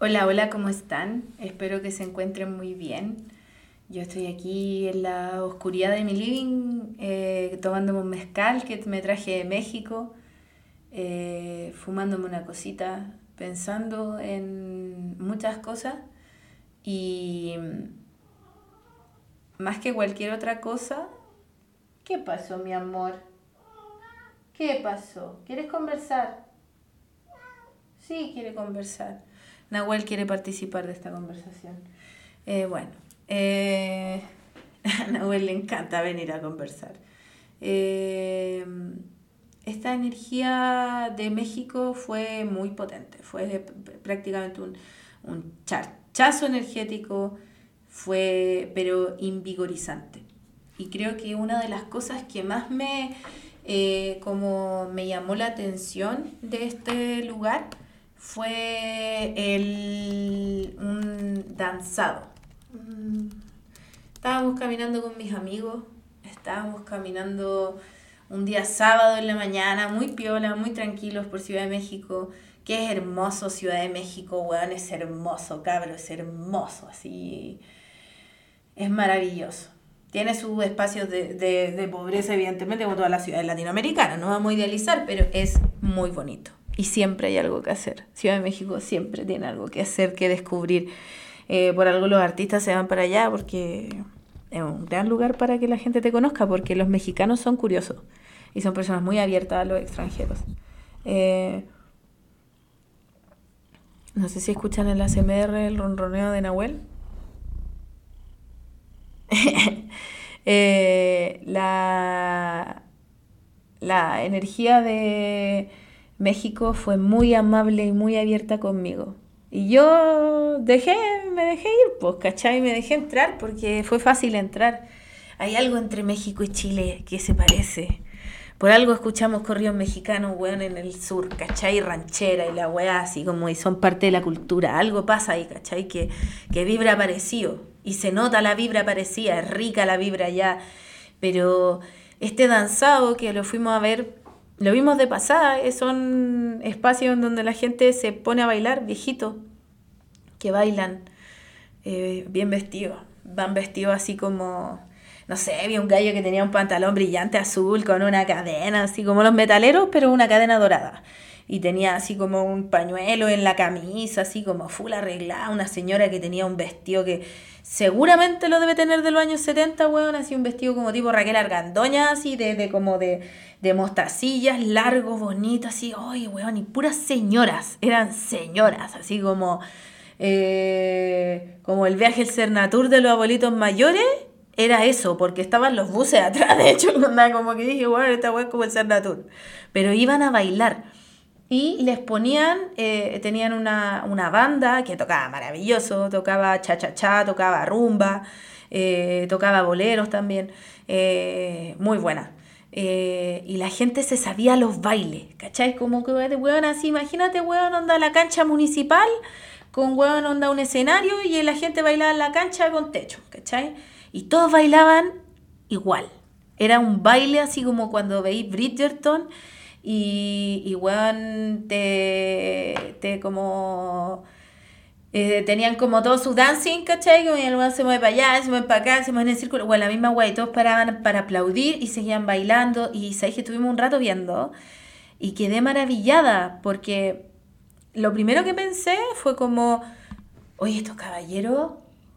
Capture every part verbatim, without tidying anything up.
Hola, hola, ¿cómo están? Espero que se encuentren muy bien. Yo estoy aquí en la oscuridad de mi living, eh, tomándome un mezcal que me traje de México, eh, fumándome una cosita, pensando en muchas cosas y más que cualquier otra cosa. ¿Qué pasó, mi amor? ¿Qué pasó? ¿Quieres conversar? Sí, quiere conversar. Nahuel quiere participar de esta conversación. Eh, bueno, eh, a Nahuel le encanta venir a conversar. Eh, esta energía de México fue muy potente, fue prácticamente un, un charchazo energético, fue pero invigorizante. Y creo que una de las cosas que más me, eh, como me llamó la atención de este lugar fue el, un danzado. Mm, Estábamos caminando con mis amigos, estábamos caminando un día sábado en la mañana, muy piola, muy tranquilos por Ciudad de México. Que es hermoso Ciudad de México, weón, es hermoso, cabro, es hermoso, así, es maravilloso. Tiene sus espacios de, de, de pobreza, evidentemente, como todas las ciudades latinoamericanas, no vamos a idealizar, pero es muy bonito. Y siempre hay algo que hacer. Ciudad de México siempre tiene algo que hacer, que descubrir. Eh, por algo los artistas se van para allá porque es un gran lugar para que la gente te conozca, porque los mexicanos son curiosos y son personas muy abiertas a los extranjeros. Eh, no sé si escuchan el A S M R, el ronroneo de Nahuel. eh, la, la energía de México fue muy amable y muy abierta conmigo. Y yo dejé, me dejé ir, pues, ¿cachai? Me dejé entrar porque fue fácil entrar. Hay algo entre México y Chile que se parece. Por algo escuchamos corridos mexicanos, weón, en el sur, ¿cachai? Ranchera y la weá, así como y son parte de la cultura. Algo pasa ahí, ¿cachai? Que, que vibra parecido. Y se nota la vibra parecida, es rica la vibra allá. Pero este danzado que lo fuimos a ver, lo vimos de pasada, eh, son espacios en donde la gente se pone a bailar, viejitos, que bailan eh, bien vestidos. Van vestidos así como, no sé, vi un gallo que tenía un pantalón brillante azul con una cadena, así como los metaleros, pero una cadena dorada. Y tenía así como un pañuelo en la camisa, así como full arreglada. Una señora que tenía un vestido que seguramente lo debe tener de los años setenta, weón, así un vestido como tipo Raquel Argandoña, así de, de como de, de mostacillas, largo, bonito, así, oye, weón, y puras señoras, eran señoras, así como, eh, como el viaje al Cernatur de los abuelitos mayores. Era eso, porque estaban los buses atrás, de hecho, como que dije, bueno, esta weá es como el Cernatur. Pero iban a bailar. Y les ponían, eh, tenían una, una banda que tocaba maravilloso, tocaba cha-cha-cha, tocaba rumba, eh, tocaba boleros también, eh, muy buena. Eh, y la gente se sabía los bailes, ¿cachai? Como que, weón, así, imagínate, weón, onda la cancha municipal, con weón, onda un escenario y la gente bailaba en la cancha con techo, ¿cachai? Y todos bailaban igual. Era un baile así como cuando veis Bridgerton y, y weón, te, te como... eh, tenían como todo su dancing, ¿cachai? Como el weón se mueve para allá, se mueve para acá, se mueve en el círculo. Bueno, la misma weá, y todos paraban para aplaudir y seguían bailando. Y sabéis que estuvimos un rato viendo y quedé maravillada porque lo primero que pensé fue como, oye, estos caballeros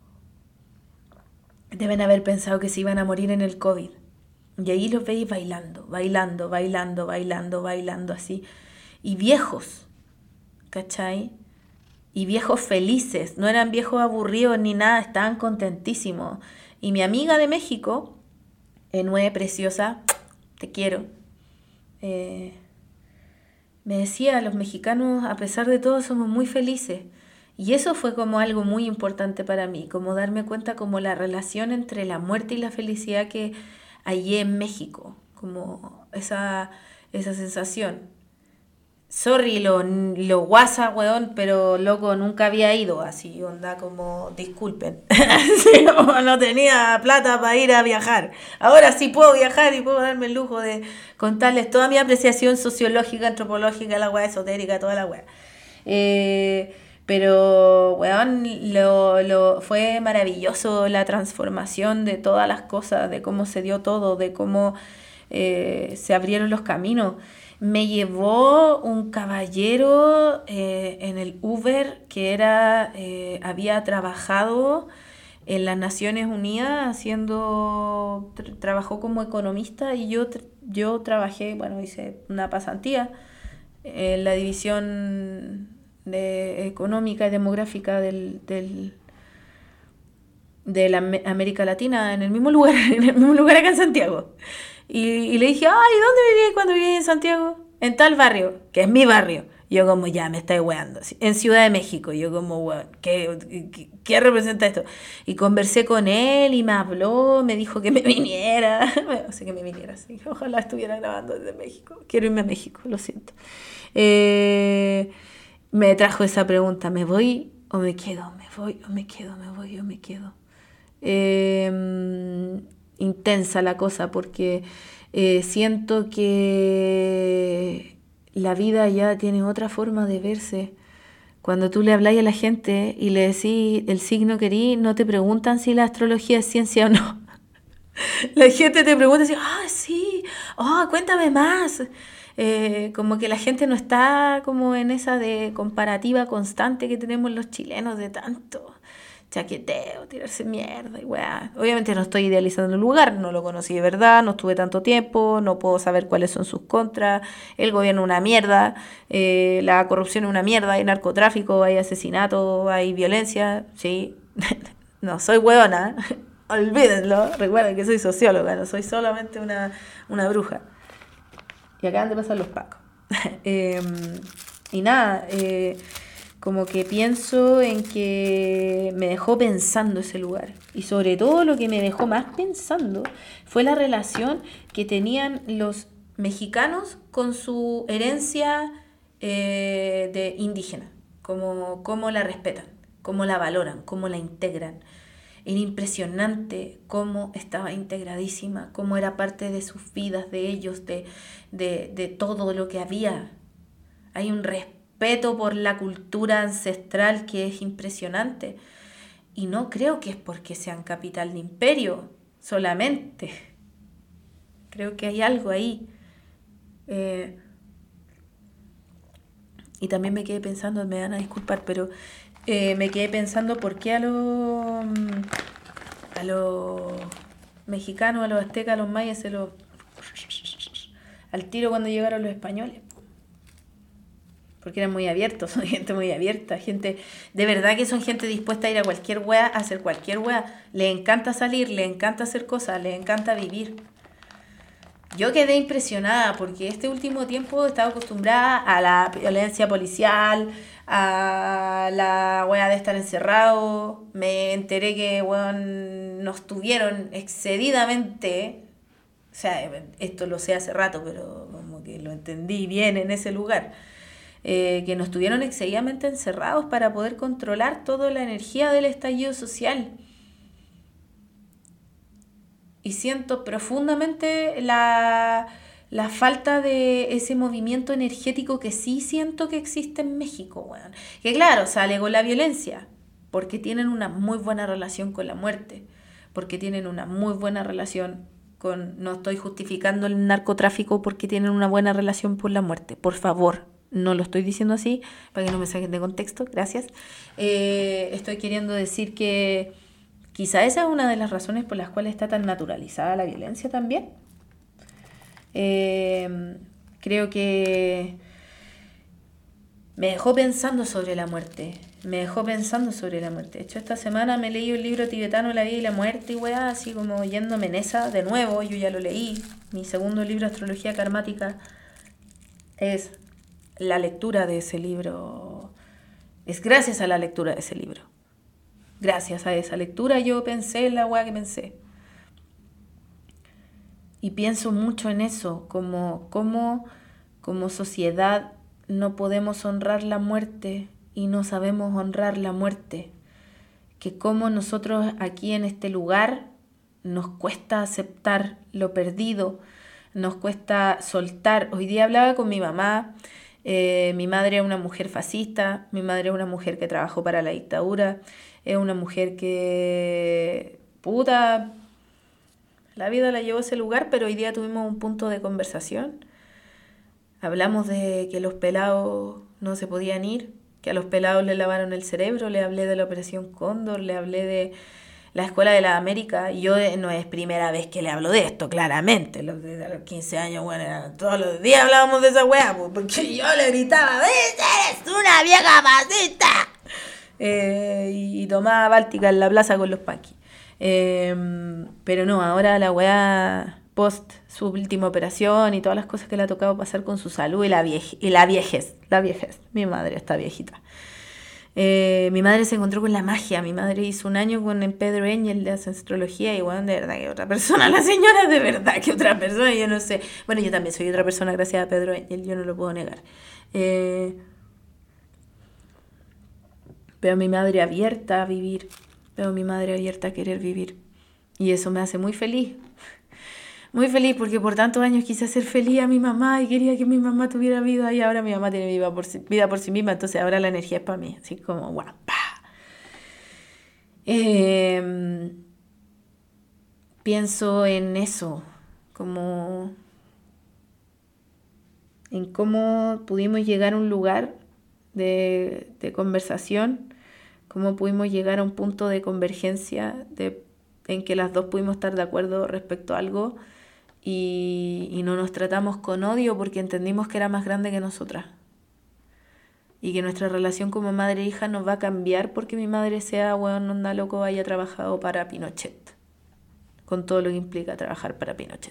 deben haber pensado que se iban a morir en el COVID. Y ahí los veis bailando, bailando, bailando, bailando, bailando así. Y viejos, ¿cachai? Y viejos felices, no eran viejos aburridos ni nada, estaban contentísimos. Y mi amiga de México, Enue, preciosa, te quiero, eh, me decía, los mexicanos a pesar de todo somos muy felices. Y eso fue como algo muy importante para mí, como darme cuenta como la relación entre la muerte y la felicidad que hay en México, como esa, esa sensación. Sorry, lo, lo guasa, weón, pero loco, nunca había ido así, onda como, disculpen. Sí, como no tenía plata para ir a viajar. Ahora sí puedo viajar y puedo darme el lujo de contarles toda mi apreciación sociológica, antropológica, la weá esotérica, toda la weá. Eh, Pero, weón, lo, lo, fue maravilloso la transformación de todas las cosas, de cómo se dio todo, de cómo eh, se abrieron los caminos. Me llevó un caballero eh, en el Uber que era, eh, había trabajado en las Naciones Unidas haciendo, tra- trabajó como economista y yo, tr- yo trabajé, bueno, hice una pasantía en la división de, económica y demográfica del, del, de la América Latina en el mismo lugar, en el mismo lugar acá en Santiago. Y, y le dije, ay, ¿dónde viví cuando viví en Santiago? En tal barrio, que es mi barrio. Yo como, ya, me estáis weando. En Ciudad de México, yo como, weón, ¿qué, qué, qué representa esto? Y conversé con él y me habló, me dijo que me viniera. O sea, que me viniera, sí. Ojalá estuviera grabando desde México. Quiero irme a México, lo siento. Eh, me trajo esa pregunta, ¿me voy o me quedo? ¿Me voy o me quedo? ¿Me voy o me quedo? Eh, intensa la cosa porque eh, siento que la vida ya tiene otra forma de verse. Cuando tú le habláis a la gente y le decís el signo que erí, no te preguntan si la astrología es ciencia o no. La gente te pregunta así, ah, sí, oh, cuéntame más. Eh, como que la gente no está como en esa de comparativa constante que tenemos los chilenos de tanto chaqueteo, tirarse mierda y weá. Obviamente no estoy idealizando el lugar, no lo conocí de verdad, no estuve tanto tiempo, no puedo saber cuáles son sus contras, el gobierno es una mierda, eh, la corrupción es una mierda, hay narcotráfico, hay asesinato, hay violencia, sí, no soy hueona, olvídenlo, recuerden que soy socióloga, no soy solamente una, una bruja. Y acaban de pasar los pacos. eh, y nada, eh, como que pienso en que me dejó pensando ese lugar. Y sobre todo lo que me dejó más pensando fue la relación que tenían los mexicanos con su herencia eh, de indígena. Cómo, cómo la respetan, cómo la valoran, cómo la integran. Era impresionante cómo estaba integradísima, cómo era parte de sus vidas, de ellos, de, de, de todo lo que había. Hay un respeto por la cultura ancestral que es impresionante. Y no creo que es porque sean capital de imperio solamente. Creo que hay algo ahí. Eh, y también me quedé pensando, me van a disculpar, pero eh, me quedé pensando por qué a los a los mexicanos, a los aztecas, a los mayas se los al tiro cuando llegaron los españoles, porque eran muy abiertos, son gente muy abierta, gente de verdad que son gente dispuesta a ir a cualquier wea, a hacer cualquier wea, le encanta salir, le encanta hacer cosas, le encanta vivir. Yo quedé impresionada porque este último tiempo he estado acostumbrada a la violencia policial, a la wea de estar encerrado. Me enteré que weón, nos tuvieron excedidamente, o sea, esto lo sé hace rato, pero como que lo entendí bien en ese lugar, eh, que nos tuvieron excesivamente encerrados para poder controlar toda la energía del estallido social. Y siento profundamente la, la falta de ese movimiento energético que sí siento que existe en México, weón. Que claro, sale con la violencia, porque tienen una muy buena relación con la muerte, porque tienen una muy buena relación con... No estoy justificando el narcotráfico porque tienen una buena relación por la muerte, por favor. No lo estoy diciendo así, para que no me saquen de contexto, gracias. Eh, estoy queriendo decir que quizá esa es una de las razones por las cuales está tan naturalizada la violencia también. Eh, creo que me dejó pensando sobre la muerte. Me dejó pensando sobre la muerte. De hecho, esta semana me leí un libro tibetano, La vida y la muerte, y weá, así como yéndome en esa de nuevo. Yo ya lo leí. Mi segundo libro, Astrología Karmática, es la lectura de ese libro. Es gracias a la lectura de ese libro. Gracias a esa lectura yo pensé en la weá que pensé. Y pienso mucho en eso, como, como, como sociedad no podemos honrar la muerte y no sabemos honrar la muerte. Que como nosotros aquí en este lugar nos cuesta aceptar lo perdido, nos cuesta soltar. Hoy día hablaba con mi mamá Eh, mi madre es una mujer fascista, mi madre es una mujer que trabajó para la dictadura, es una mujer que, puta, la vida la llevó a ese lugar, pero hoy día tuvimos un punto de conversación. Hablamos de que los pelados no se podían ir, que a los pelados le lavaron el cerebro, le hablé de la Operación Cóndor, le hablé de la Escuela de la América, y yo no es primera vez que le hablo de esto, claramente. Los de a los quince años, bueno, todos los días hablábamos de esa weá, porque yo le gritaba, eres una vieja fascista! Eh, y, y tomaba Báltica en la plaza con los paquis. Eh, pero no, ahora la weá post su última operación y todas las cosas que le ha tocado pasar con su salud y la, vieje, y la viejez, la viejez, mi madre está viejita. Eh, mi madre se encontró con la magia. Mi madre hizo un año con el Pedro Engel de astrología y bueno, de verdad que otra persona, la señora de verdad que otra persona, yo no sé. Bueno, yo también soy otra persona gracias a Pedro Engel, yo no lo puedo negar. Eh, pero mi madre abierta a vivir, pero mi madre abierta a querer vivir. Y eso me hace muy feliz. Muy feliz porque por tantos años quise hacer feliz a mi mamá y quería que mi mamá tuviera vida y ahora mi mamá tiene vida por sí, vida por sí misma, entonces ahora la energía es para mí, así como guapa. Eh, pienso en eso, como en cómo pudimos llegar a un lugar de, de conversación, cómo pudimos llegar a un punto de convergencia de, en que las dos pudimos estar de acuerdo respecto a algo. Y, y no nos tratamos con odio porque entendimos que era más grande que nosotras. Y que nuestra relación como madre e hija nos va a cambiar porque mi madre sea, weón, onda loco, haya trabajado para Pinochet. Con todo lo que implica trabajar para Pinochet.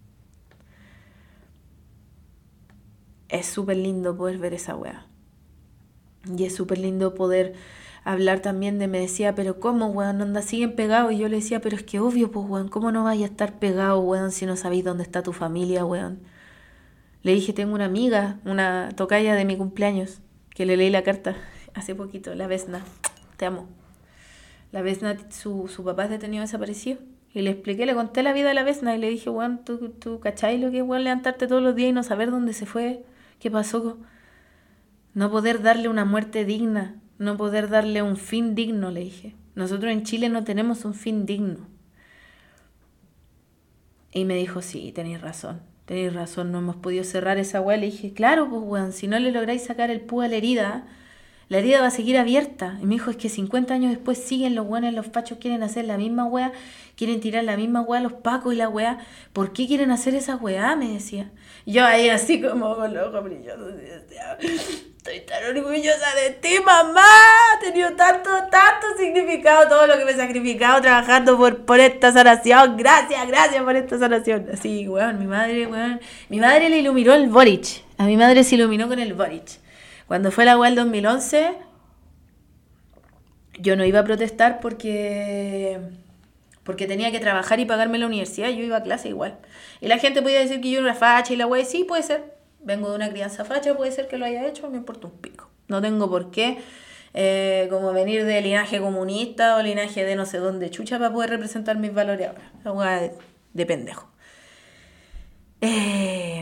Es súper lindo poder ver esa weá. Y es súper lindo poder hablar también de, me decía, pero ¿cómo, weón? Onda, siguen pegados. Y yo le decía, pero es que obvio, pues, weón, ¿cómo no vaya a estar pegado, weón, si no sabéis dónde está tu familia, weón? Le dije, tengo una amiga, una tocaya de mi cumpleaños, que le leí la carta hace poquito, la Vesna. Te amo. La Vesna, su, su papá es detenido desaparecido. Y le expliqué, le conté la vida de la Vesna y le dije, weón, ¿tú, tú cachai lo que es, weón, levantarte todos los días y no saber dónde se fue? ¿Qué pasó? No poder darle una muerte digna. No poder darle un fin digno, le dije. Nosotros en Chile no tenemos un fin digno. Y me dijo, sí, tenéis razón. Tenéis razón, no hemos podido cerrar esa weá. Le dije, claro, pues weón, si no le lográis sacar el púa a la herida, la herida va a seguir abierta. Y me dijo, es que cincuenta años después siguen los weones, los fachos quieren hacer la misma weá, quieren tirar la misma weá, los pacos y la weá. ¿Por qué quieren hacer esa weá? Me decía. Yo ahí así como con los ojos brillosos. Estoy tan orgullosa de ti, mamá. Ha tenido tanto, tanto significado todo lo que me he sacrificado trabajando por, por esta sanación. Gracias, gracias por esta sanación. Así, weón, mi madre, weón. Mi madre le iluminó el Boric. A mi madre se iluminó con el Boric. Cuando fue la weá del dos mil once, yo no iba a protestar porque, porque tenía que trabajar y pagarme la universidad. Yo iba a clase igual. Y la gente podía decir que yo era una facha y la weá, sí, puede ser. Vengo de una crianza facha, puede ser que lo haya hecho, me importa un pico. No tengo por qué eh, como venir de linaje comunista o linaje de no sé dónde chucha para poder representar mis valores ahora. La weá de, de pendejo. Eh,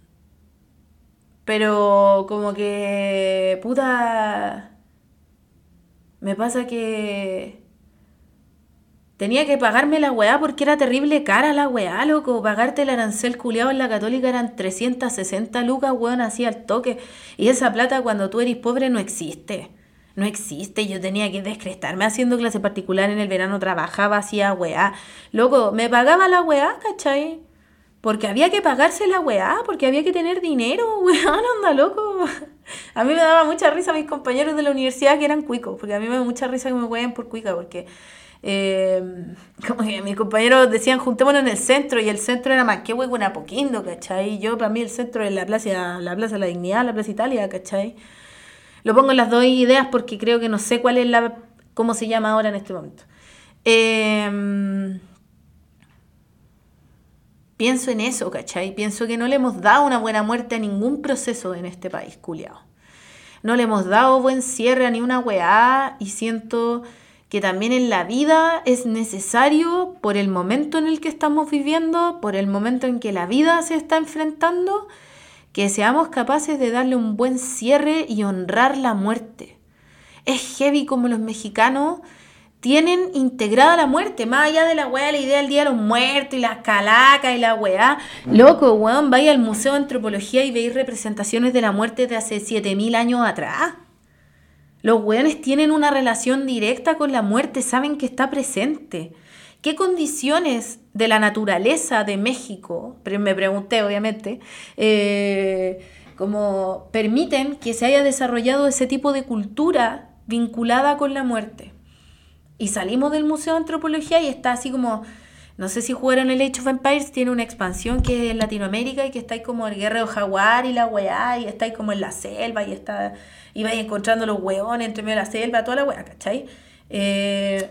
pero como que, puta, me pasa que tenía que pagarme la weá porque era terrible cara la weá, loco. Pagarte el arancel culiado en la Católica eran trescientas sesenta lucas, weón, así al toque. Y esa plata cuando tú eres pobre no existe. No existe. Yo tenía que descrestarme haciendo clase particular en el verano, trabajaba, hacía weá. Loco, me pagaba la weá, ¿cachai? Porque había que pagarse la weá, porque había que tener dinero, weón, anda loco. A mí me daba mucha risa mis compañeros de la universidad que eran cuicos, porque a mí me da mucha risa que me weeen por cuica, porque Eh, como que mis compañeros decían juntémonos en el centro y el centro era más que hueco en Apoquindo, ¿cachai? Yo para mí el centro es la plaza, la plaza de la Dignidad, la Plaza Italia, ¿cachai? Lo pongo en las dos ideas porque creo que no sé cuál es la, cómo se llama ahora en este momento. Eh, pienso en eso, ¿cachai? Pienso que no le hemos dado una buena muerte a ningún proceso en este país, culiao. No le hemos dado buen cierre a ni una weá y siento que también en la vida es necesario, por el momento en el que estamos viviendo, por el momento en que la vida se está enfrentando, que seamos capaces de darle un buen cierre y honrar la muerte. Es heavy como los mexicanos tienen integrada la muerte, más allá de la weá, la idea del Día de los Muertos y las calacas y la weá. Loco, weón, vaya al Museo de Antropología y veis representaciones de la muerte de hace siete mil años atrás. Los weones tienen una relación directa con la muerte, saben que está presente. ¿Qué condiciones de la naturaleza de México, pero me pregunté obviamente, eh, como permiten que se haya desarrollado ese tipo de cultura vinculada con la muerte? Y salimos del Museo de Antropología y está así como, no sé si jugaron el Age of Empires, tiene una expansión que es en Latinoamérica y que está ahí como el guerrero jaguar y la weá, y está ahí como en la selva y está, y vais encontrando los weones entre medio de la selva, toda la weá, ¿cachai? Eh,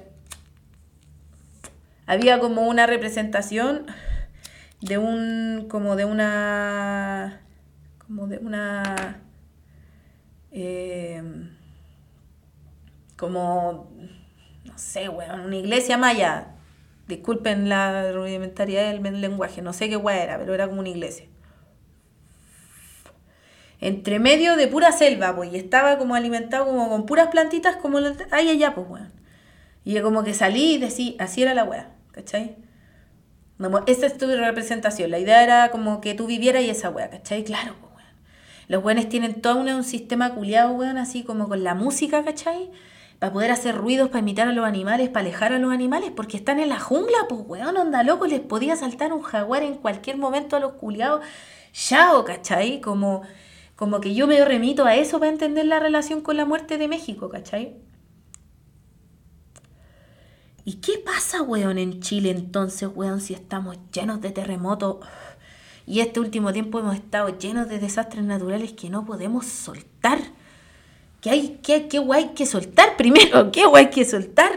había como una representación de un, como de una, como de una, eh, como, no sé, weón, una iglesia maya. Disculpen la rudimentariedad del lenguaje, no sé qué weá era, pero era como una iglesia. Entre medio de pura selva, pues, y estaba como alimentado como con puras plantitas como hay allá, pues, weón. Y como que salí y decía, así era la weá, ¿cachai? Como, esa es tu representación, la idea era como que tú vivieras y esa weá, ¿cachai? Claro, pues, weón. Los weones tienen todo un, un sistema culiado, weón, así como con la música, ¿cachai? Para poder hacer ruidos, para imitar a los animales, para alejar a los animales, porque están en la jungla, pues weón, onda loco, les podía saltar un jaguar en cualquier momento a los culiados. Chao, ¿cachai? Como, como que yo me remito a eso para entender la relación con la muerte de México, ¿cachai? ¿Y qué pasa, weón, en Chile entonces, weón, si estamos llenos de terremotos? Y este último tiempo hemos estado llenos de desastres naturales que no podemos soltar. ¿Qué hay, qué, qué guay que soltar primero? ¿Qué guay que soltar?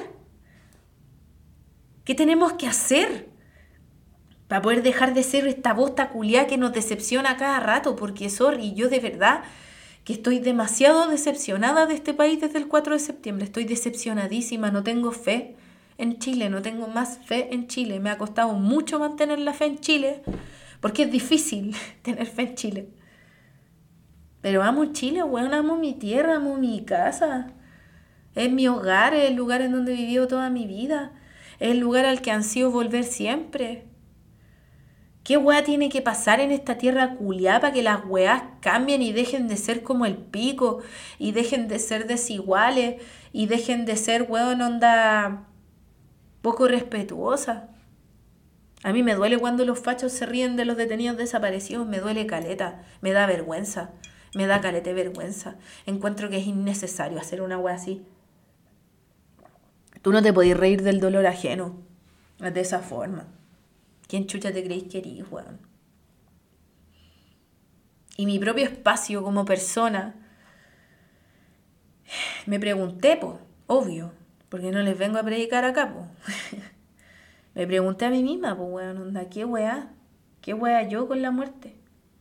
¿Qué tenemos que hacer para poder dejar de ser esta bosta culiá que nos decepciona cada rato? Porque, sorry, yo de verdad que estoy demasiado decepcionada de este país desde el cuatro de septiembre. Estoy decepcionadísima, no tengo fe en Chile, no tengo más fe en Chile. Me ha costado mucho mantener la fe en Chile, porque es difícil tener fe en Chile. Pero amo Chile, weón, amo mi tierra, amo mi casa. Es mi hogar, es el lugar en donde he vivido toda mi vida. Es el lugar al que ansío volver siempre. ¿Qué weá tiene que pasar en esta tierra culiá para que las weás cambien y dejen de ser como el pico? Y dejen de ser desiguales. Y dejen de ser, weón, onda poco respetuosa. A mí me duele cuando los fachos se ríen de los detenidos desaparecidos. Me duele caleta. Me da vergüenza. Me da caleta de vergüenza. Encuentro que es innecesario hacer una wea así. Tú no te podés reír del dolor ajeno de esa forma. ¿Quién chucha te creís que eres, weón? Y mi propio espacio como persona, me pregunté, po, obvio, porque no les vengo a predicar acá, po. Me pregunté a mí misma, po, weón, onda, ¿qué weá? ¿Qué weá yo con la muerte?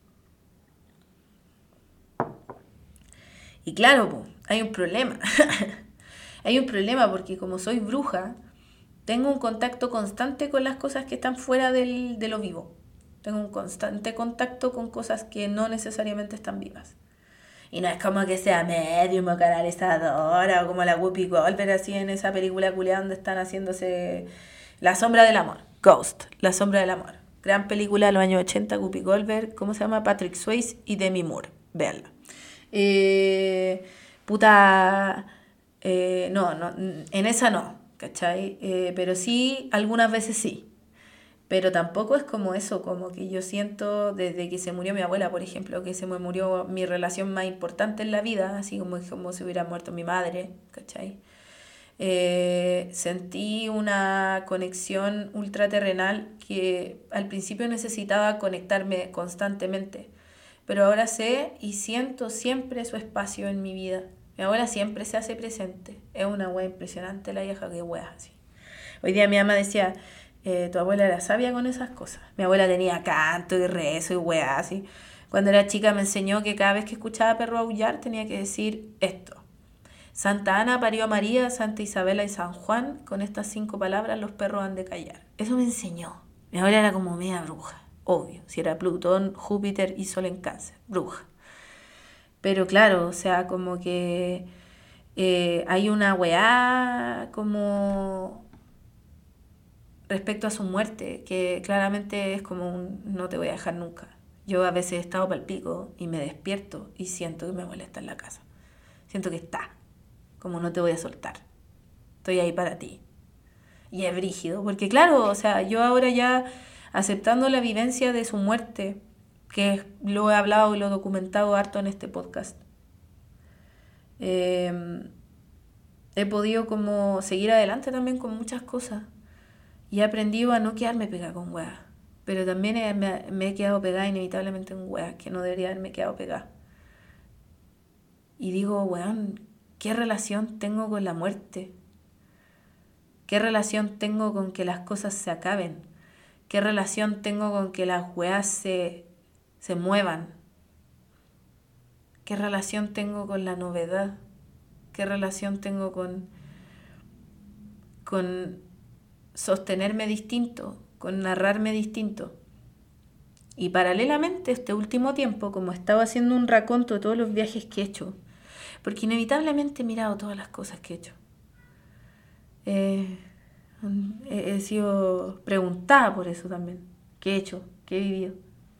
Y claro, po, hay un problema. Hay un problema porque como soy bruja, tengo un contacto constante con las cosas que están fuera del, de lo vivo. Tengo un constante contacto con cosas que no necesariamente están vivas. Y no es como que sea medium o canalizadora o como la Whoopi Goldberg así en esa película culiada donde están haciéndose La sombra del amor. Ghost, La sombra del amor. Gran película de los años ochenta, Whoopi Goldberg, ¿cómo se llama? Patrick Swayze y Demi Moore. Véanla. Eh, puta... Eh, no, no, en esa no, ¿cachai? Eh, pero sí, algunas veces sí. Pero tampoco es como eso, como que yo siento desde que se murió mi abuela, por ejemplo, que se me murió mi relación más importante en la vida, así como, como si hubiera muerto mi madre, ¿cachai? Eh, sentí una conexión ultraterrenal que al principio necesitaba conectarme constantemente, pero ahora sé y siento siempre su espacio en mi vida. Mi abuela siempre se hace presente. Es una wea impresionante la vieja, que wea así. Hoy día mi mamá decía, eh, tu abuela era sabia con esas cosas. Mi abuela tenía canto y rezo y wea así. Cuando era chica me enseñó que cada vez que escuchaba perro aullar tenía que decir esto. Santa Ana parió a María, Santa Isabela y San Juan. Con estas cinco palabras los perros han de callar. Eso me enseñó. Mi abuela era como media bruja. obvio. Si era Plutón, Júpiter y Sol en Cáncer, bruja. Pero claro, o sea, como que eh, hay una weá como respecto a su muerte, que claramente es como un no te voy a dejar nunca. Yo a veces he estado pal pico y me despierto y siento que me molesta en la casa. Siento que está, como no te voy a soltar. Estoy ahí para ti. Y es brígido, porque claro, o sea, yo ahora ya aceptando la vivencia de su muerte, que lo he hablado y lo he documentado harto en este podcast, eh, he podido como seguir adelante también con muchas cosas. Y he aprendido a no quedarme pegada con weas. Pero también he, me, me he quedado pegada inevitablemente en weas que no debería haberme quedado pegada. Y digo, weón, ¿qué relación tengo con la muerte? ¿Qué relación tengo con que las cosas se acaben? ¿Qué relación tengo con que las weas se, se muevan? ¿Qué relación tengo con la novedad? ¿Qué relación tengo con, con sostenerme distinto, con narrarme distinto? Y paralelamente este último tiempo, como estaba haciendo un raconto de todos los viajes que he hecho, porque inevitablemente he mirado todas las cosas que he hecho, eh, he, he sido preguntada por eso también, qué he hecho, qué he vivido.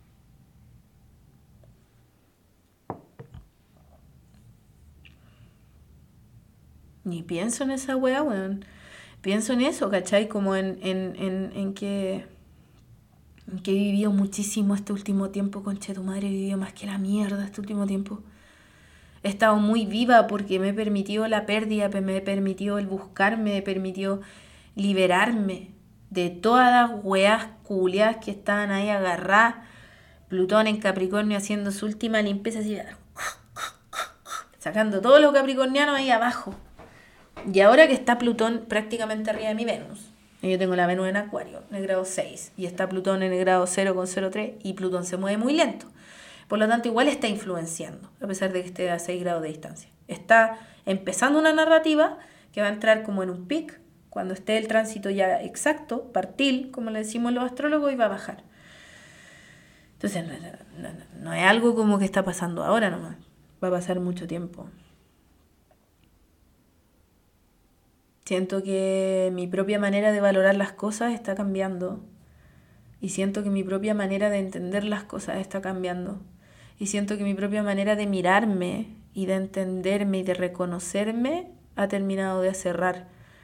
Ni pienso en esa wea, weón. Pienso en eso, ¿cachai? Como en, en, en, en que, en que he vivido muchísimo este último tiempo, conche tu madre, he vivido más que la mierda este último tiempo. He estado muy viva porque me permitió la pérdida, me permitió el buscar, me permitió liberarme de todas las weas culiadas que estaban ahí agarradas. Plutón en Capricornio haciendo su última limpieza, así, sacando todos los capricornianos ahí abajo. Y ahora que está Plutón prácticamente arriba de mi Venus, yo tengo la Venus en Acuario, en el grado seis, y está Plutón en el grado cero con cero tres, y Plutón se mueve muy lento. Por lo tanto, igual está influenciando, a pesar de que esté a seis grados de distancia. Está empezando una narrativa que va a entrar como en un pic, cuando esté el tránsito ya exacto, partil, como le decimos los astrólogos, y va a bajar. Entonces, no, no, no, no es algo como que está pasando ahora nomás, va a pasar mucho tiempo. Siento que mi propia manera de valorar las cosas está cambiando. Y siento que mi propia manera de entender las cosas está cambiando. Y siento que mi propia manera de mirarme y de entenderme y de reconocerme ha terminado de cerrar.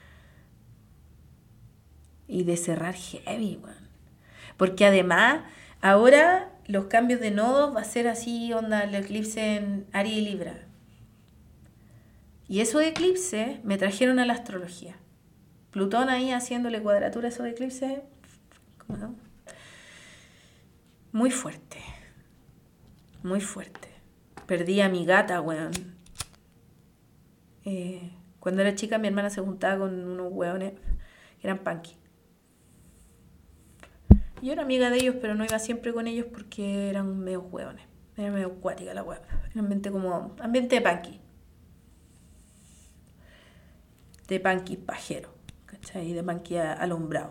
Y de cerrar heavy, man. Porque además, ahora los cambios de nodos va a ser así, onda, el eclipse en Aries y Libra. Y esos eclipses me trajeron a la astrología. Plutón ahí haciéndole cuadratura a esos eclipses. ¿Cómo no? Muy fuerte. Muy fuerte. Perdí a mi gata, weón. Eh, cuando era chica mi hermana se juntaba con unos weones que eran punky. Yo era amiga de ellos, pero no iba siempre con ellos porque eran medio hueones. Era medio acuática la hueá. Era ambiente como... ambiente de punky. De punky pajero, ¿cachai? De punky alumbrado.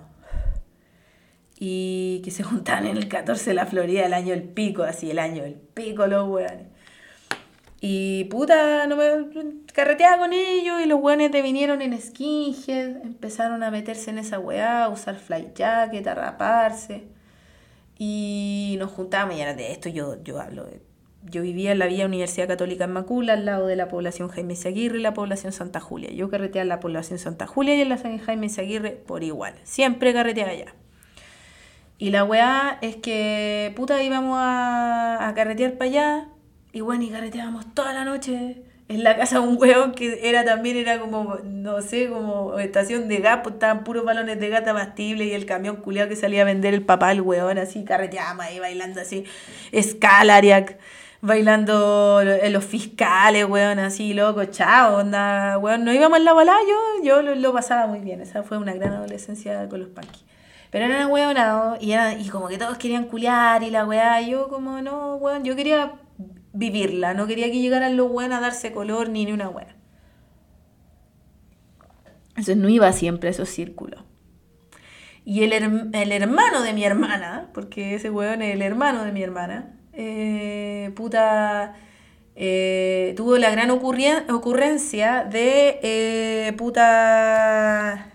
Y que se juntaban en el catorce de la Florida, el año del pico, así, el año del pico los hueones. Y puta, no me carreteaba con ellos y los hueones te vinieron en skinhead, empezaron a meterse en esa hueá, a usar flight jacket, a raparse. Y nos juntábamos, y era de esto yo, yo hablo de... Yo vivía en la Villa Universidad Católica en Macula, al lado de la población Jaime Izaguirre y la población Santa Julia. Yo carreteaba en la población Santa Julia y en la San Jaime Izaguirre por igual. Siempre carreteaba allá. Y la weá es que, puta, íbamos a, a carretear para allá. Y bueno, y carreteábamos toda la noche en la casa de un weón que era también, era como, no sé, como estación de gas, pues estaban puros balones de gata mastibles y el camión culiado que salía a vender el papá, el weón, así, carreteábamos ahí bailando así, Scalariac. Bailando los fiscales, weón, así, loco, chao, onda, weón, no íbamos en la bola, yo, yo lo, lo pasaba muy bien, esa fue una gran adolescencia con los punky. Pero eran weonados, y, era, y como que todos querían culiar, y la weá, yo como, no, weón, yo quería vivirla, no quería que llegaran los weones a darse color, ni ni una weá. Entonces no iba siempre a esos círculos. Y el, her- el hermano de mi hermana, porque ese weón es el hermano de mi hermana, eh, puta, eh, tuvo la gran ocurrien- ocurrencia de, eh, puta,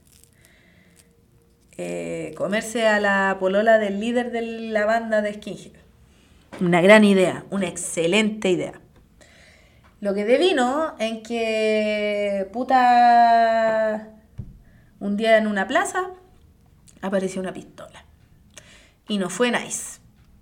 eh, comerse a la polola del líder de la banda de Skinhead. Una gran idea, una excelente idea. Lo que devino en que, puta, un día en una plaza apareció una pistola. Y no fue nice.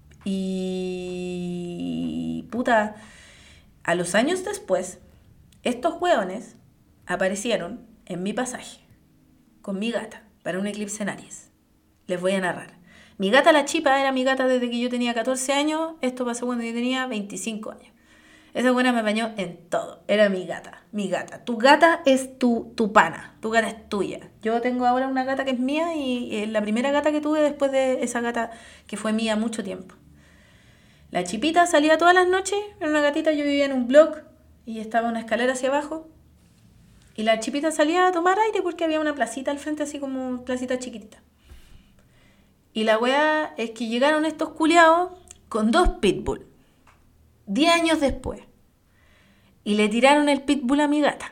Y, puta, a los años después, estos hueones aparecieron en mi pasaje con mi gata para un eclipse en Aries. Les voy a narrar. Mi gata, la Chipa, era mi gata desde que yo tenía catorce años. Esto pasó cuando yo tenía veinticinco años. Esa buena me bañó en todo. Era mi gata, mi gata. Tu gata es tu, tu pana, tu gata es tuya. Yo tengo ahora una gata que es mía y es la primera gata que tuve después de esa gata que fue mía mucho tiempo. La Chipita salía todas las noches, era una gatita, yo vivía en un block y estaba una escalera hacia abajo. Y la Chipita salía a tomar aire porque había una placita al frente, así como placita chiquitita. Y la weá es que llegaron estos culiados con dos pitbull. Diez años después. Y le tiraron el pitbull a mi gata.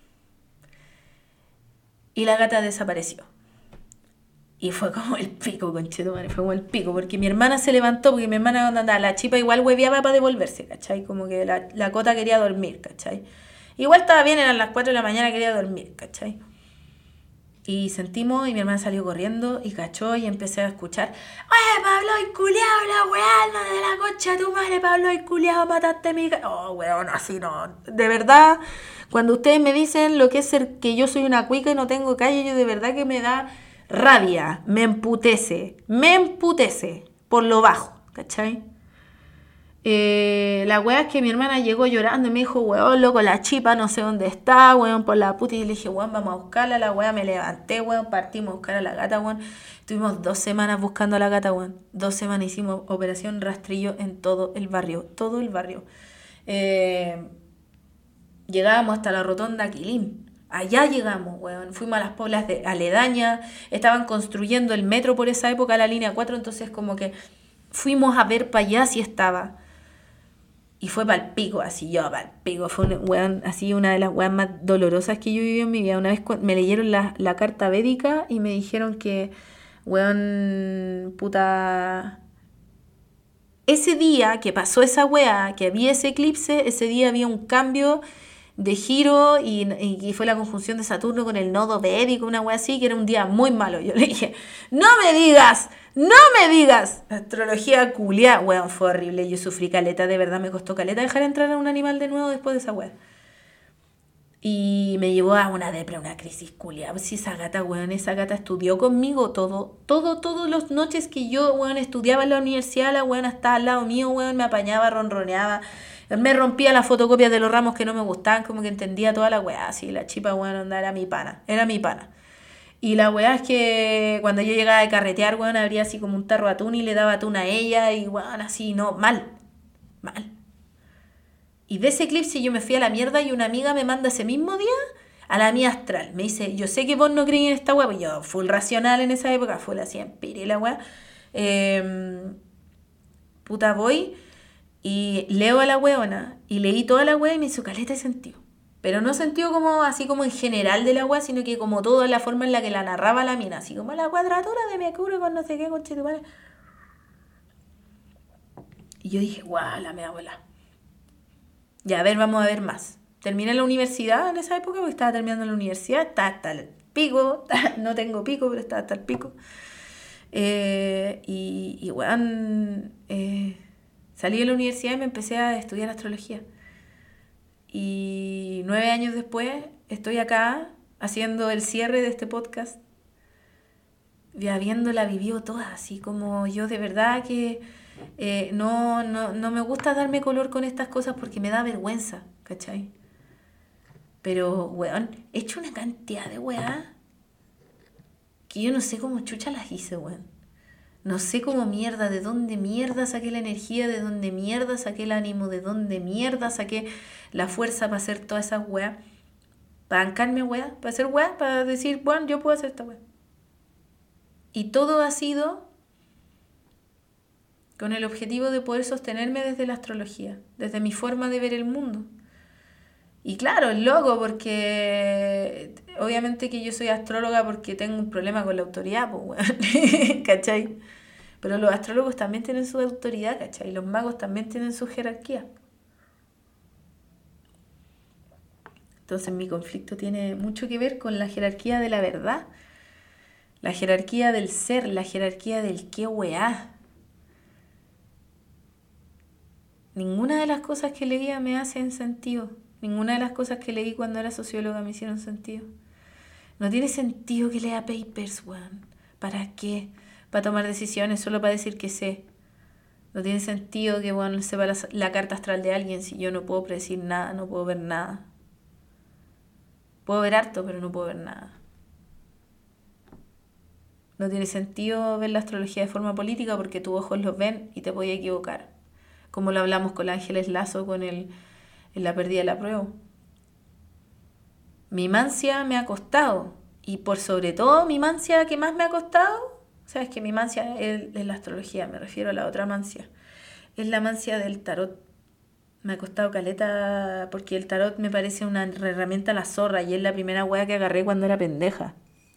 Y la gata desapareció. Y fue como el pico, conchetumare, fue como el pico. Porque mi hermana se levantó, porque mi hermana andaba, la Chipa igual hueveaba para devolverse, ¿cachai? Como que la, la Cota quería dormir, ¿cachai? Igual estaba bien, eran las cuatro de la mañana, quería dormir, ¿cachai? Y sentimos, y mi hermana salió corriendo y cachó y empecé a escuchar: ¡Oye, Pablo, y culiao, la weá, alma de la concha de tu madre, Pablo, y culiao, mataste a mi gata! Oh, weón, así no. De verdad, cuando ustedes me dicen lo que es ser que yo soy una cuica y no tengo calle, yo de verdad que me da rabia, me emputece, me emputece por lo bajo, ¿cachai? Eh, la weá es que mi hermana llegó llorando y me dijo: weón, loco, la Chipa no sé dónde está, weón, por la puta. Y le dije: weón, vamos a buscarla. La weá, me levanté, weón, partimos a buscar a la gata, weón. Estuvimos dos semanas buscando a la gata, weón. Dos semanas hicimos operación rastrillo en todo el barrio, todo el barrio. Eh, llegábamos hasta la rotonda Quilín. Allá llegamos, weón. Fuimos a las poblas de aledañas. Estaban construyendo el metro por esa época, la línea cuatro, entonces como que fuimos a ver para allá si estaba. Y fue pa'l pico, así yo pa'l pico. Fue un weón, así una de las weas más dolorosas que yo viví en mi vida. Una vez me leyeron la, la carta védica y me dijeron que, weón, puta... Ese día que pasó esa wea, que había ese eclipse, ese día había un cambio de giro y, y fue la conjunción de Saturno con el nodo védico, una wea así, que era un día muy malo. Yo le dije: ¡no me digas! ¡No me digas! Astrología culia, weón, fue horrible. Yo sufrí caleta, de verdad me costó caleta dejar entrar a un animal de nuevo después de esa wea. Y me llevó a una depre, una crisis culia. Pues si esa gata, weón, esa gata estudió conmigo todo, todo, todas las noches que yo, weón, estudiaba en la universidad, la weón estaba al lado mío, weón, me apañaba, ronroneaba, me rompía las fotocopias de los ramos que no me gustaban, como que entendía toda la weá. Así, la Chipa, weón, onda, era mi pana, era mi pana. Y la weá es que cuando yo llegaba de carretear, weón, abría así como un tarro de atún y le daba atún a ella y weón, así, no, mal, mal. Y de ese eclipse yo me fui a la mierda y una amiga me manda ese mismo día a la mía astral. Me dice: yo sé que vos no creí en esta weá, pues yo full racional en esa época, full así en piri la weá. Eh, puta, voy y leo a la weona y leí toda la weá y me hizo caleta de sentido. Pero no sentido como así como en general de la weá, sino que como toda la forma en la que la narraba la mina, así como la cuadratura de Mercurio con no sé qué, con chetumare. Y yo dije: guau, la mea abuela. Ya, a ver, vamos a ver más. Terminé la universidad en esa época, porque estaba terminando la universidad, estaba hasta el pico, no tengo pico, pero estaba hasta el pico. Eh, y, y weón, eh, salí de la universidad y me empecé a estudiar astrología. Y nueve años después estoy acá haciendo el cierre de este podcast, ya habiéndola vivido toda, así como yo de verdad que eh, no, no, no me gusta darme color con estas cosas porque me da vergüenza, ¿cachai? Pero, weón, he hecho una cantidad de weá que yo no sé cómo chucha las hice, weón. No sé cómo mierda, de dónde mierda saqué la energía, de dónde mierda saqué el ánimo, de dónde mierda saqué la fuerza para hacer todas esas weá. Para bancarme weá, para hacer weá, para decir, bueno, yo puedo hacer esta weá. Y todo ha sido con el objetivo de poder sostenerme desde la astrología, desde mi forma de ver el mundo. Y claro, es loco porque obviamente que yo soy astróloga porque tengo un problema con la autoridad, pues, bueno, ¿cachai? Pero los astrólogos también tienen su autoridad, ¿cachai? Los magos también tienen su jerarquía. Entonces mi conflicto tiene mucho que ver con la jerarquía de la verdad, la jerarquía del ser, la jerarquía del qué weá. Ninguna de las cosas que leía me hacen sentido. Ninguna de las cosas que leí cuando era socióloga me hicieron sentido. No tiene sentido que lea papers, weón. ¿Para qué? Para tomar decisiones, solo para decir que sé. No tiene sentido que, bueno, sepa la, la carta astral de alguien si yo no puedo predecir nada, no puedo ver nada. Puedo ver harto, pero no puedo ver nada. No tiene sentido ver la astrología de forma política porque tus ojos los ven y te puedes equivocar. Como lo hablamos con Ángeles Lazo con el, en la pérdida de la prueba. Mi mancia me ha costado. Y por sobre todo, mi mancia que más me ha costado, sabes que mi mancia es, es la astrología, me refiero a la otra mancia. Es la mancia del tarot. Me ha costado caleta porque el tarot me parece una herramienta a la zorra y es la primera wea que agarré cuando era pendeja.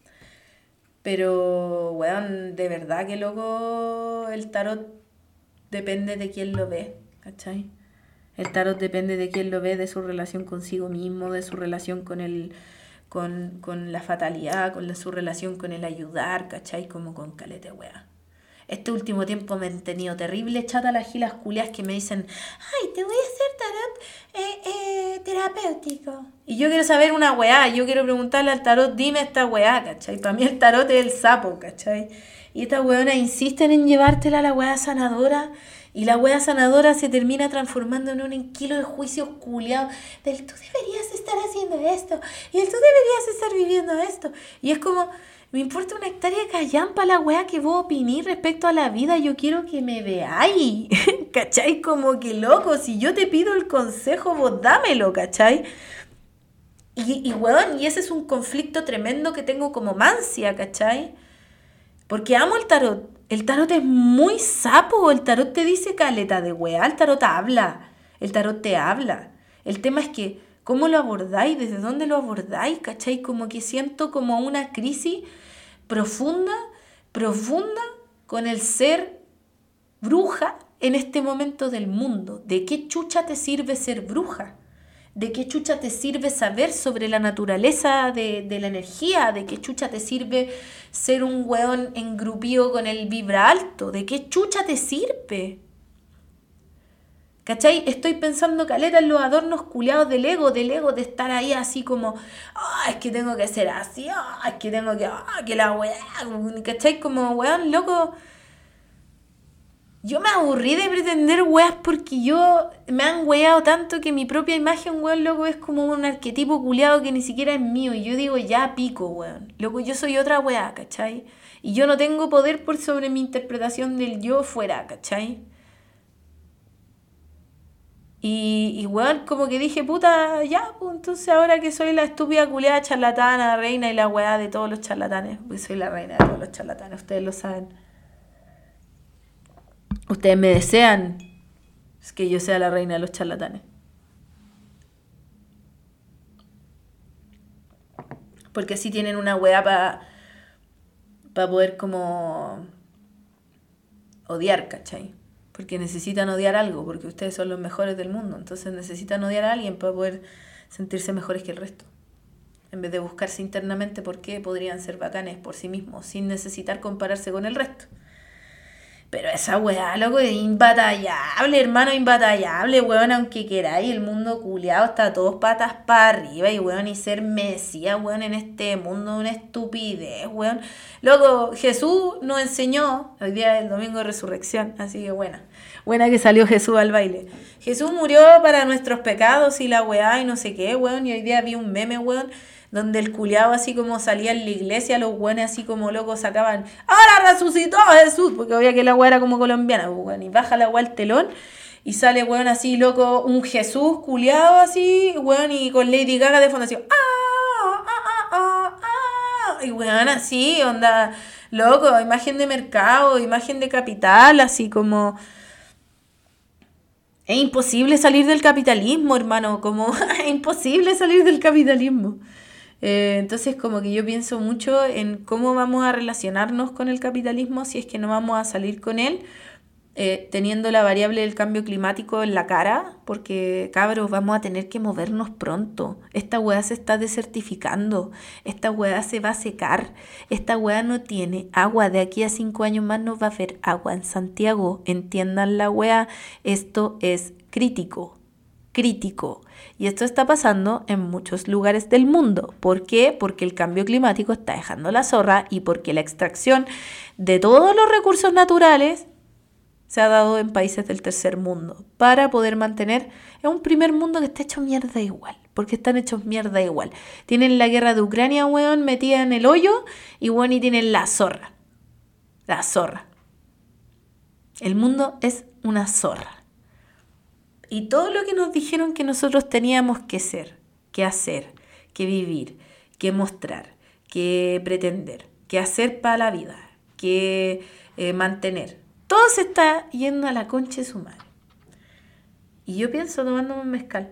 Pero, weón, de verdad que loco, el tarot depende de quién lo ve, ¿cachai? El tarot depende de quién lo ve, de su relación consigo mismo, de su relación con el, con, con la fatalidad, con la, su relación con el ayudar, ¿cachai? Como con caleta, wea. Este último tiempo me han tenido terrible chata las gilas culias que me dicen, ay, te voy a hacer tarot eh, eh, terapéutico. Y yo quiero saber una weá, yo quiero preguntarle al tarot, dime esta weá, ¿cachai? Para mí el tarot es el sapo, ¿cachai? Y estas weonas insisten en llevártela a la weá sanadora y la weá sanadora se termina transformando en un kilo de juicios culiados del tú deberías estar haciendo esto y el tú deberías estar viviendo esto. Y es como... Me importa una hectárea de callampa la weá que vos opinís respecto a la vida. Yo quiero que me veáis. ¿Cachai? Como que loco. Si yo te pido el consejo, vos dámelo, ¿cachai? Y, y weón, y ese es un conflicto tremendo que tengo como mancia, ¿cachai? Porque amo el tarot. El tarot es muy sapo. El tarot te dice caleta de weá. El tarot habla. El tarot te habla. El tema es que ¿cómo lo abordáis? ¿Desde dónde lo abordáis? ¿Cachai? Como que siento como una crisis profunda, profunda con el ser bruja en este momento del mundo. ¿De qué chucha te sirve ser bruja? ¿De qué chucha te sirve saber sobre la naturaleza de, de la energía? ¿De qué chucha te sirve ser un weón engrupío con el vibra alto? ¿De qué chucha te sirve? ¿Cachai? Estoy pensando caleta en los adornos culiados del ego, del ego, de estar ahí así como, ah, oh, es que tengo que ser así, ah, oh, es que tengo que, ah, oh, que la weá, ¿cachai? Como, weón, loco, yo me aburrí de pretender weas porque yo me han weado tanto que mi propia imagen, weón, loco, es como un arquetipo culiado que ni siquiera es mío, y yo digo, ya pico, weón, loco, yo soy otra wea, ¿cachai? Y yo no tengo poder por sobre mi interpretación del yo fuera, ¿cachai? Y, y weón, como que dije, puta, ya, pues entonces ahora que soy la estúpida culiada charlatana, reina y la weá de todos los charlatanes, pues soy la reina de todos los charlatanes, ustedes lo saben. Ustedes me desean que yo sea la reina de los charlatanes. Porque así tienen una weá para pa poder como odiar, ¿cachai? Porque necesitan odiar algo, porque ustedes son los mejores del mundo. Entonces necesitan odiar a alguien para poder sentirse mejores que el resto. En vez de buscarse internamente por qué podrían ser bacanes por sí mismos, sin necesitar compararse con el resto. Pero esa weá, loco, es imbatallable, hermano, imbatallable, weón, aunque queráis, el mundo culiado está a todos patas para arriba, y weón, y ser mesías, weón, en este mundo, una estupidez, weón. Loco, Jesús nos enseñó, hoy día es el domingo de resurrección, así que buena, buena que salió Jesús al baile. Jesús murió para nuestros pecados y la weá y no sé qué, weón, y hoy día vi un meme, weón, donde el culiao así como salía en la iglesia, los güeyes así como locos sacaban, ¡ahora resucitó Jesús! Porque veía que la güey era como colombiana, güey, y baja la güey al telón, y sale güey así loco, un Jesús culiao así, güey, y con Lady Gaga de fondo así, ¡ah! ¡ah! ¡ah! ¡ah! Y güey así, onda, Loco, imagen de mercado, imagen de capital, así como... Es imposible salir del capitalismo, hermano, como es imposible salir del capitalismo. Eh, entonces como que yo pienso mucho en cómo vamos a relacionarnos con el capitalismo si es que no vamos a salir con él, eh, teniendo la variable del cambio climático en la cara, porque cabros, vamos a tener que movernos pronto. Esta weá se está desertificando, esta weá se va a secar, esta weá no tiene agua, de aquí a cinco años más no va a haber agua en Santiago, entiendan la weá, esto es crítico. Crítico. Y esto está pasando en muchos lugares del mundo. ¿Por qué? Porque el cambio climático está dejando la zorra y porque la extracción de todos los recursos naturales se ha dado en países del tercer mundo para poder mantener en un primer mundo que está hecho mierda igual. Porque están hechos mierda igual. Tienen la guerra de Ucrania, weón, metida en el hoyo y weón, y tienen la zorra. La zorra. El mundo es una zorra. Y todo lo que nos dijeron que nosotros teníamos que ser, que hacer, que vivir, que mostrar, que pretender, que hacer para la vida, que eh, mantener, todo se está yendo a la concha de su madre. Y yo pienso tomándome un mezcal.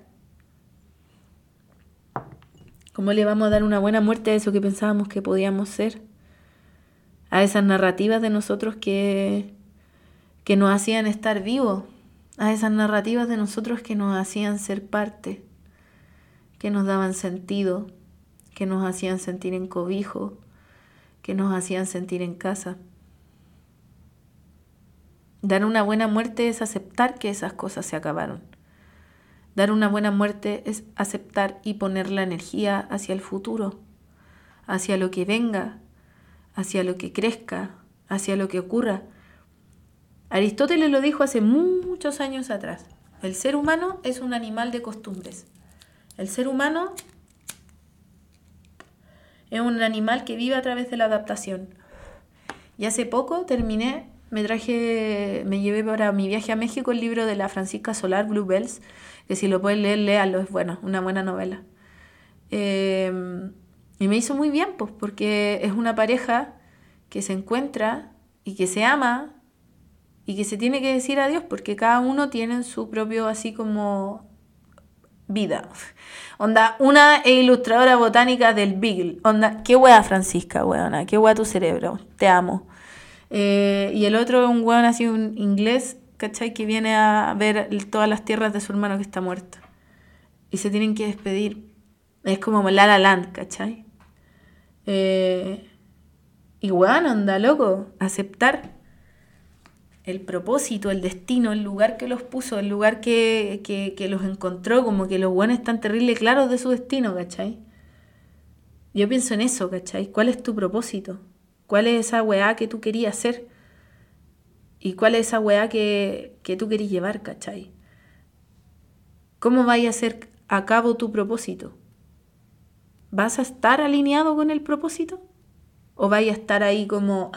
¿Cómo le vamos a dar una buena muerte a eso que pensábamos que podíamos ser? A esas narrativas de nosotros que, que nos hacían estar vivos. A esas narrativas de nosotros que nos hacían ser parte, que nos daban sentido, que nos hacían sentir en cobijo, que nos hacían sentir en casa. Dar una buena muerte es aceptar que esas cosas se acabaron. Dar una buena muerte es aceptar y poner la energía hacia el futuro, hacia lo que venga, hacia lo que crezca, hacia lo que ocurra. Aristóteles lo dijo hace muchos años atrás. El ser humano es un animal de costumbres. El ser humano es un animal que vive a través de la adaptación. Y hace poco terminé, me traje, me llevé para mi viaje a México el libro de la Francisca Solar, Bluebells, que si lo pueden leer, léalo, es bueno, una buena novela. Eh, y me hizo muy bien, pues, porque es una pareja que se encuentra y que se ama, y que se tiene que decir adiós porque cada uno tiene su propio así como vida. Onda, una es ilustradora botánica del Beagle. Onda, qué wea Francisca, weona, qué wea tu cerebro, te amo. Eh, y el otro es un weón así, un inglés, ¿cachai? Que viene a ver todas las tierras de su hermano que está muerto. Y se tienen que despedir. Es como La La Land, ¿cachai? Eh, y weón, onda, loco, aceptar el propósito, el destino, el lugar que los puso, el lugar que, que, que los encontró, como que los buenos están terribles claros de su destino, ¿cachai? Yo pienso en eso, ¿cachai? ¿Cuál es tu propósito? ¿Cuál es esa weá que tú querías hacer? ¿Y cuál es esa weá que, que tú querías llevar, ¿cachai? ¿Cómo vas a hacer a cabo tu propósito? ¿Vas a estar alineado con el propósito? ¿O vas a estar ahí como...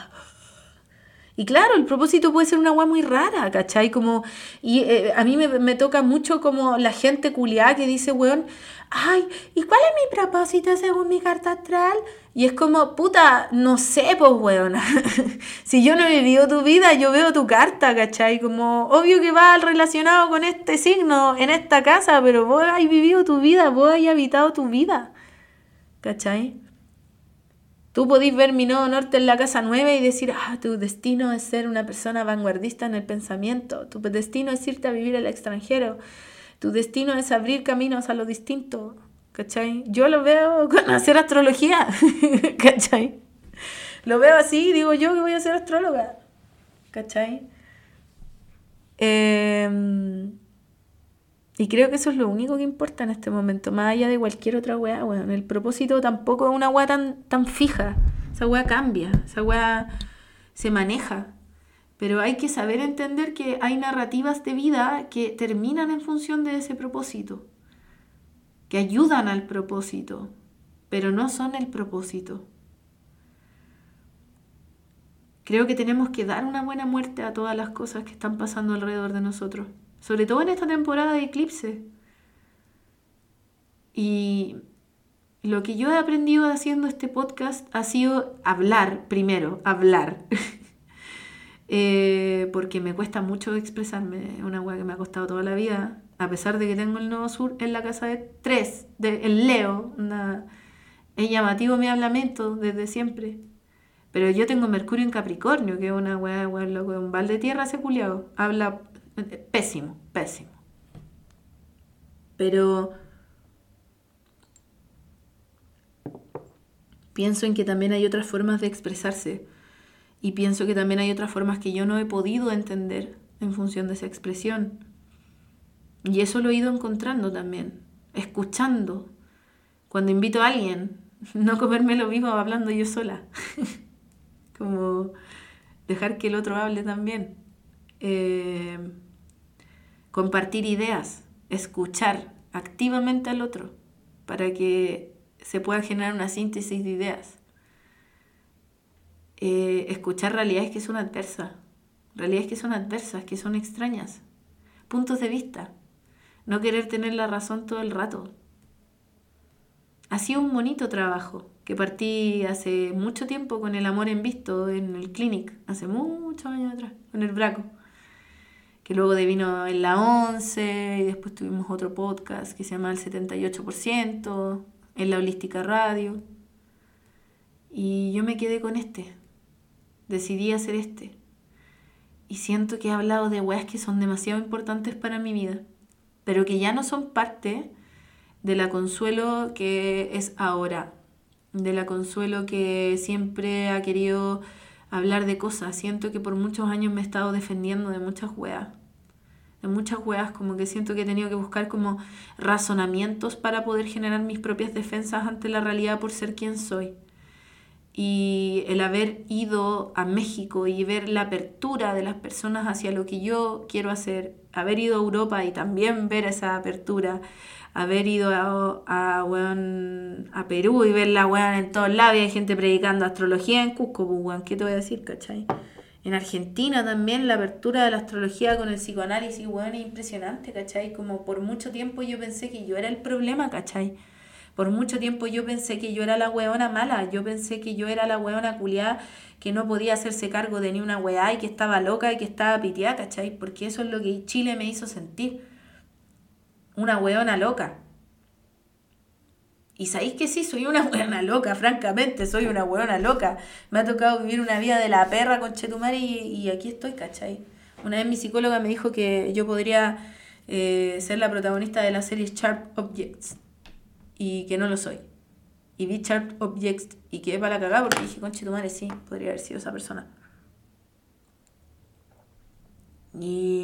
Y claro, el propósito puede ser una weá muy rara, ¿cachai? Como, y eh, a mí me, me toca mucho como la gente culiada que dice, weón, ay, ¿y cuál es mi propósito según mi carta astral? Y es como, puta, no sé, pues, weón. Si yo no he vivido tu vida, yo veo tu carta, ¿cachai? Como, obvio que va relacionado con este signo en esta casa, pero vos has vivido tu vida, vos has habitado tu vida, ¿cachai? Tú podís ver mi nodo norte en la casa nueve y decir, ah, tu destino es ser una persona vanguardista en el pensamiento, tu destino es irte a vivir al extranjero, tu destino es abrir caminos a lo distinto, ¿cachai? Yo lo veo con hacer astrología, ¿cachai? Lo veo así y digo yo que voy a ser astróloga, ¿cachai? Eh... Y creo que eso es lo único que importa en este momento, más allá de cualquier otra weá, weón. El propósito tampoco es una weá tan, tan fija. Esa weá cambia, esa weá se maneja. Pero hay que saber entender que hay narrativas de vida que terminan en función de ese propósito, que ayudan al propósito, pero no son el propósito. Creo que tenemos que dar una buena muerte a todas las cosas que están pasando alrededor de nosotros. Sobre todo en esta temporada de eclipse. Y, lo que yo he aprendido haciendo este podcast ha sido hablar primero, hablar. eh, porque me cuesta mucho expresarme, es una weá que me ha costado toda la vida, a pesar de que tengo el Nodo Sur en la casa de tres, de, el Leo, una, es llamativo mi hablamento desde siempre. Pero yo tengo Mercurio en Capricornio, que es una weá, weá, loco, un balde de tierra ese culiao. Habla eh, pésimo, pésimo. Pero pienso en que también hay otras formas de expresarse. Y pienso que también hay otras formas que yo no he podido entender en función de esa expresión. Y eso lo he ido encontrando también, escuchando. Cuando invito a alguien, no comerme lo vivo hablando yo sola. Como dejar que el otro hable también. Eh, compartir ideas, escuchar activamente al otro para que se pueda generar una síntesis de ideas. Eh, escuchar realidades que son adversas, realidades que son adversas, que son extrañas, puntos de vista, no querer tener la razón todo el rato. Ha sido un bonito trabajo que partí hace mucho tiempo con El Amor en Visto en el Clinic, hace muchos años atrás, con el Braco, que luego devino en la once y después tuvimos otro podcast que se llama El setenta y ocho por ciento, en la Holística Radio, y yo me quedé con este. Decidí hacer este. Y siento que he hablado de weas que son demasiado importantes para mi vida, pero que ya no son parte de la Consuelo que es ahora, de la Consuelo que siempre ha querido hablar de cosas. Siento que por muchos años me he estado defendiendo de muchas weas, de muchas weas, como que siento que he tenido que buscar como razonamientos para poder generar mis propias defensas ante la realidad por ser quien soy. Y el haber ido a México y ver la apertura de las personas hacia lo que yo quiero hacer, haber ido a Europa y también ver esa apertura, haber ido a, a, weón, a Perú y ver la weón en todos lados, y hay gente predicando astrología en Cusco, pues, weón, ¿qué te voy a decir, cachai? En Argentina también la apertura de la astrología con el psicoanálisis, weón, es impresionante, cachai, como por mucho tiempo yo pensé que yo era el problema, cachai. Por mucho tiempo yo pensé que yo era la weona mala, yo pensé que yo era la weona culiada que no podía hacerse cargo de ni una weá y que estaba loca y que estaba piteada, ¿cachai? Porque eso es lo que Chile me hizo sentir, una weona loca. Y sabéis que sí, soy una weona loca, francamente, soy una weona loca. Me ha tocado vivir una vida de la perra con Chetumare y, y aquí estoy, ¿cachai? Una vez mi psicóloga me dijo que yo podría eh, ser la protagonista de la serie Sharp Objects. Y que no lo soy. Y vi Sharp Objects y quedé para la cagada porque dije, conche tu madre, sí, podría haber sido esa persona. Y,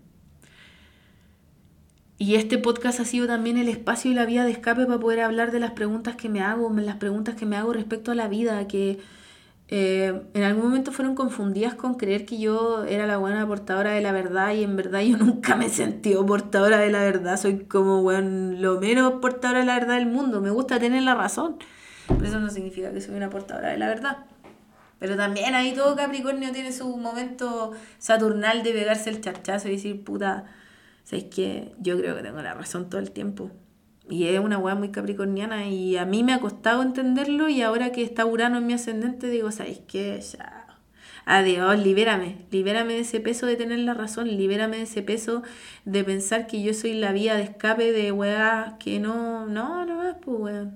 y este podcast ha sido también el espacio y la vía de escape para poder hablar de las preguntas que me hago, las preguntas que me hago respecto a la vida, que eh, en algún momento fueron confundidas con creer que yo era la buena portadora de la verdad, y en verdad yo nunca me he sentido portadora de la verdad. Soy como, bueno, lo menos portadora de la verdad del mundo. Me gusta tener la razón, pero eso no significa que soy una portadora de la verdad. Pero también ahí todo Capricornio tiene su momento saturnal de pegarse el charchazo y decir, puta, ¿sabes qué? Yo creo que tengo la razón todo el tiempo. Y es una weá muy capricorniana y a mí me ha costado entenderlo, y ahora que está Urano en mi ascendente digo, ¿sabes qué? Ya. Adiós, libérame. Libérame de ese peso de tener la razón, libérame de ese peso de pensar que yo soy la vía de escape de weá que no, no, no más, pues weón.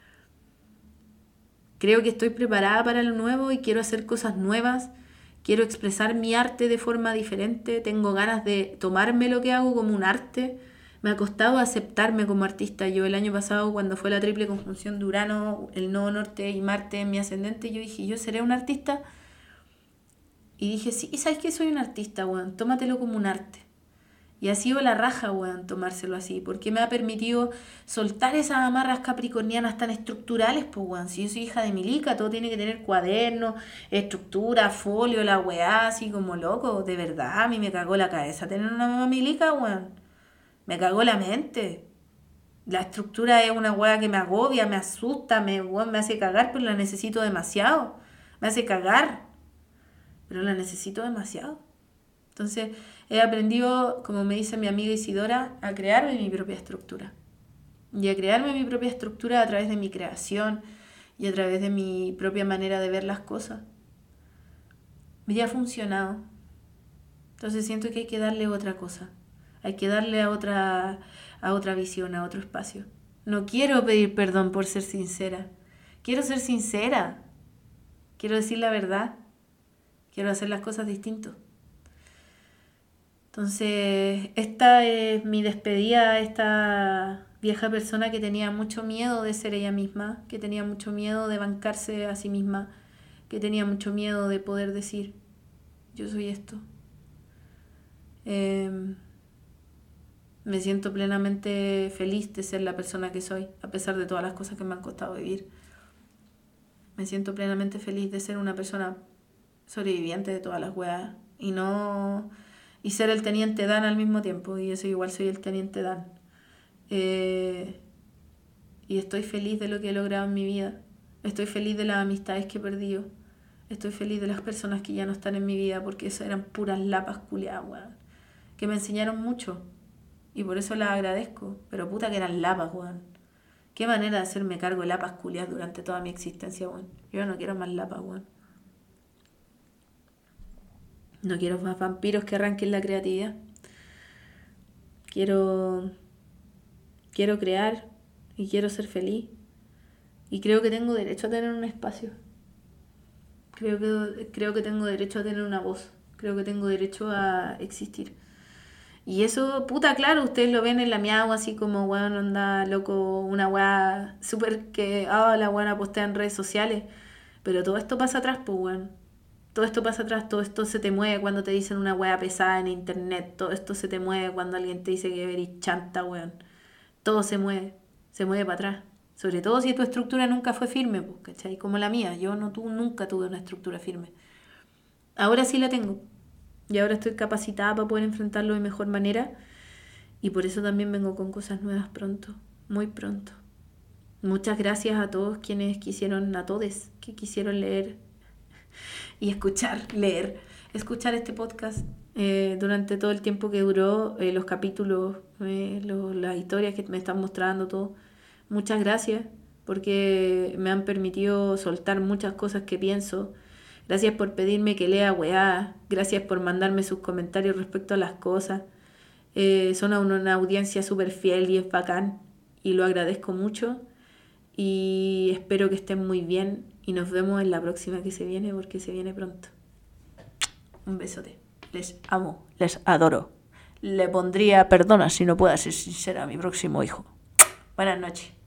Creo que estoy preparada para lo nuevo y quiero hacer cosas nuevas. Quiero expresar mi arte de forma diferente. Tengo ganas de tomarme lo que hago como un arte. Me ha costado aceptarme como artista. Yo el año pasado, cuando fue la triple conjunción de Urano, el nodo norte y Marte en mi ascendente, yo dije, yo seré un artista. Y dije, sí, ¿y sabes qué? Soy un artista, weón. Tómatelo como un arte. Y ha sido la raja, weón, tomárselo así, porque me ha permitido soltar esas amarras capricornianas tan estructurales, pues, weón. Si yo soy hija de Milica, todo tiene que tener cuadernos, estructura, folio, la weá, así como loco. De verdad, a mí me cagó la cabeza tener una mamá Milica, weón. Me cagó la mente. La estructura es una weá que me agobia, me asusta, me, weón, me hace cagar, pero la necesito demasiado. Me hace cagar, pero la necesito demasiado. Entonces he aprendido, como me dice mi amiga Isidora, a crear mi propia estructura. y a crearme mi propia estructura a través de mi creación y a través de mi propia manera de ver las cosas. Y ha funcionado. Entonces siento que hay que darle otra cosa. Hay que darle a otra, a otra visión, a otro espacio. No quiero pedir perdón por ser sincera. Quiero ser sincera. Quiero decir la verdad. Quiero hacer las cosas distintas. Entonces, esta es mi despedida a esta vieja persona que tenía mucho miedo de ser ella misma, que tenía mucho miedo de bancarse a sí misma, que tenía mucho miedo de poder decir, yo soy esto. Eh, me siento plenamente feliz de ser la persona que soy, a pesar de todas las cosas que me han costado vivir. Me siento plenamente feliz de ser una persona sobreviviente de todas las weas y no... y ser el teniente Dan al mismo tiempo, y eso igual soy el teniente Dan. Eh, y estoy feliz de lo que he logrado en mi vida. Estoy feliz de las amistades que he perdido. Estoy feliz de las personas que ya no están en mi vida, porque eso eran puras lapas culiadas, weón. Que me enseñaron mucho, y por eso las agradezco, pero puta que eran lapas, weón. Qué manera de hacerme cargo de lapas culiadas durante toda mi existencia, weón. Yo no quiero más lapas, weón. No quiero más vampiros que arranquen la creatividad. Quiero, quiero crear y quiero ser feliz. Y creo que tengo derecho a tener un espacio. Creo que, creo que tengo derecho a tener una voz. Creo que tengo derecho a existir. Y eso, puta, claro, ustedes lo ven en la miau así como, weón, onda loco, una weá súper que, ah, oh, la weá postea en redes sociales. Pero todo esto pasa atrás, pues, weón. Todo esto pasa atrás, todo esto se te mueve cuando te dicen una weá pesada en internet. Todo esto se te mueve cuando alguien te dice que eres chanta, weón. Todo se mueve, se mueve para atrás. Sobre todo si tu estructura nunca fue firme, pues, ¿cachai? Como la mía, yo no tu, nunca tuve una estructura firme. Ahora sí la tengo. Y ahora estoy capacitada para poder enfrentarlo de mejor manera. Y por eso también vengo con cosas nuevas pronto, muy pronto. Muchas gracias a todos quienes quisieron, a todos que quisieron leer y escuchar, leer, escuchar este podcast eh, durante todo el tiempo que duró, eh, los capítulos, eh, lo, las historias que me están mostrando, todo. Muchas gracias porque me han permitido soltar muchas cosas que pienso. Gracias por pedirme que lea weá. Gracias por mandarme sus comentarios respecto a las cosas. Eh, son una, una audiencia súper fiel y es bacán. Y lo agradezco mucho. Y espero que estén muy bien. Y nos vemos en la próxima que se viene, porque se viene pronto. Un besote. Les amo, les adoro. Le pondría perdona si no pueda ser sincera a mi próximo hijo. Buenas noches.